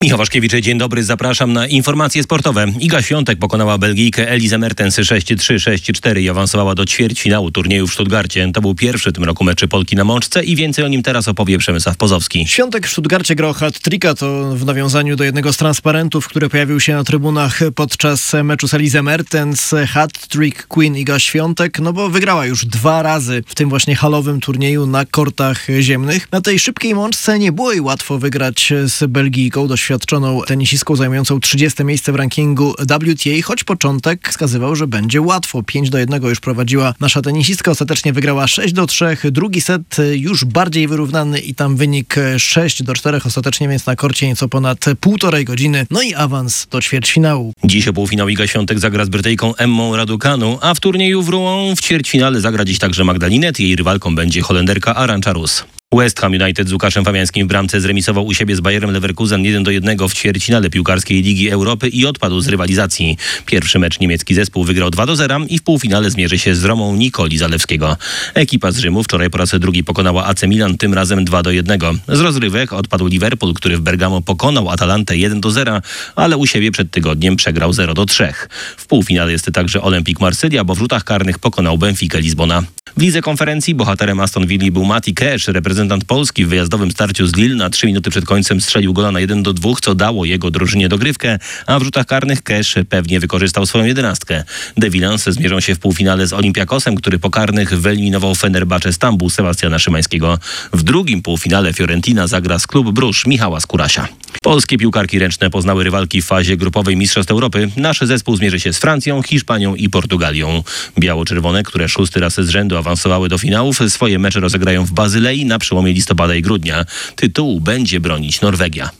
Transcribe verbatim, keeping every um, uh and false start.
Michał Waszkiewicz, dzień dobry, zapraszam na informacje sportowe. Iga Świątek pokonała Belgijkę Elizę Mertens sześć trzy, sześć cztery i awansowała do ćwierćfinału turnieju w Stuttgarcie. To był pierwszy w tym roku mecz Polki na mączce i więcej o nim teraz opowie Przemysław Pozowski. Świątek w Stuttgarcie grał hat-tricka, to w nawiązaniu do jednego z transparentów, który pojawił się na trybunach podczas meczu z Elizą Mertens. Hat-trick Queen Iga Świątek, no bo wygrała już dwa razy w tym właśnie halowym turnieju na kortach ziemnych. Na tej szybkiej mączce nie było jej łatwo wygrać z Belgijką, doświadczoną tenisistką zajmującą trzydzieste miejsce w rankingu W T A, choć początek wskazywał, że będzie łatwo. pięć do jednego już prowadziła nasza tenisistka, ostatecznie wygrała sześć do trzech. Drugi set już bardziej wyrównany i tam wynik sześć do czterech ostatecznie, więc na korcie nieco ponad półtorej godziny. No i awans do ćwierćfinału. Dziś o półfinał Iga Świątek zagra z Brytyjką Emmą Raducanu, a w turnieju w Rouen w ćwierćfinale zagra dziś także Magdalinet. Jej rywalką będzie Holenderka Arantxa Rus. West Ham United z Łukaszem Fabiańskim w bramce zremisował u siebie z Bayerem Leverkusen jeden do jednego w ćwierćfinale piłkarskiej Ligi Europy i odpadł z rywalizacji. Pierwszy mecz niemiecki zespół wygrał dwa do zera i w półfinale zmierzy się z Romą Nikoli Zalewskiego. Ekipa z Rzymu wczoraj po raz drugi pokonała A C Milan, tym razem dwa do jednego. Z rozrywek odpadł Liverpool, który w Bergamo pokonał Atalantę jeden do zera, ale u siebie przed tygodniem przegrał zero do trzech. W półfinale jest także Olympique Marsylia, bo w rzutach karnych pokonał Benfica Lizbona. W lidze konferencji bohaterem Aston Villa był Mati Cash, reprezentant Polski w wyjazdowym starciu z Lille. Na trzy minuty przed końcem strzelił gola na jeden do dwóch, co dało jego drużynie dogrywkę, a w rzutach karnych Cash pewnie wykorzystał swoją jedenastkę. The Villains zmierzą się w półfinale z Olympiakosem, który po karnych wyeliminował Fenerbahce Stambuł Sebastiana Szymańskiego. W drugim półfinale Fiorentina zagra z Klub Bruż Michała Skurasia. Polskie piłkarki ręczne poznały rywalki w fazie grupowej Mistrzostw Europy. Nasz zespół zmierzy się z Francją, Hiszpanią i Portugalią. Biało-czerwone, które szósty raz z rzędu awansowały do finałów, swoje mecze rozegrają w Bazylei na przełomie listopada i grudnia. Tytułu będzie bronić Norwegia.